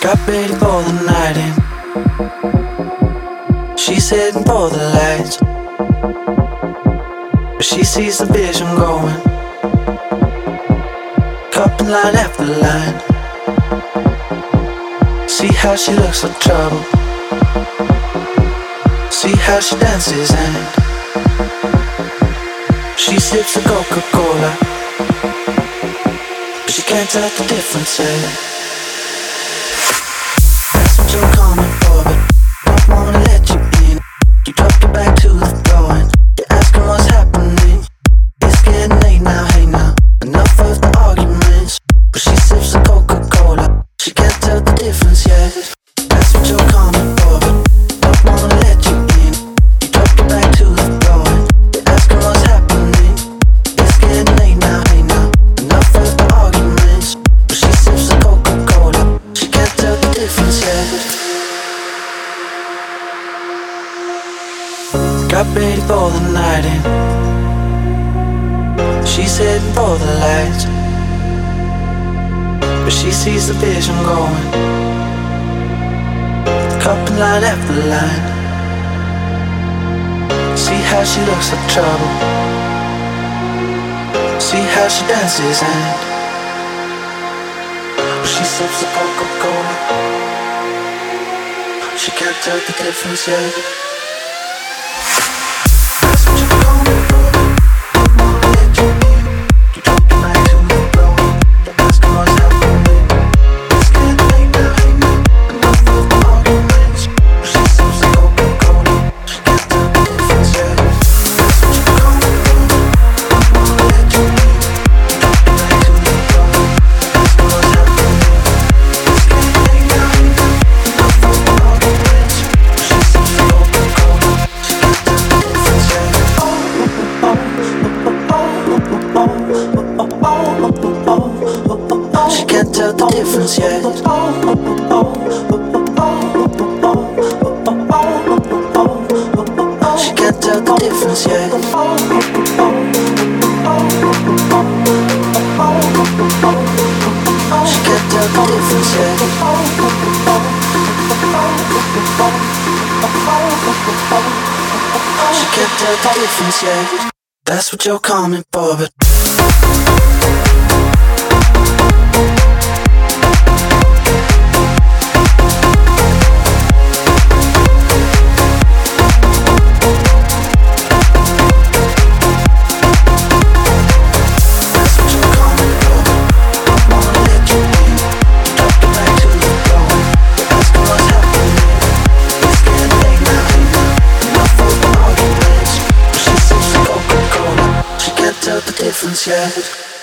Got ready for the night in. She's heading for the lights, but she sees the vision going, cupping line after line. See how she looks like trouble, see how she dances and she sips the Coca-Cola, but she can't tell the difference yet. That's what you're coming for, but don't wanna let you in. You drop your back to the floor and you're asking what's happening. It's getting late now, hey now, enough of the arguments. But she sips the Coca-Cola, she can't tell the difference yet. That's what you're coming for, but don't wanna let you in. You drop your back to the floor and you're asking what's happening. It's getting late now, hey now, enough of the arguments. But she sips the Coca-Cola, she can't tell the difference yet. Got ready for the night in. She's heading for the lights, but she sees the vision going, cupping line after line. See how she looks like trouble, see how she dances and she sips the Coca-Cola, she can't tell the difference yet. She can't tell the difference yet. She can't tell the difference yet. She can't tell the difference yet. She can't tell the difference yet. That's what you're coming for, but the difference yet.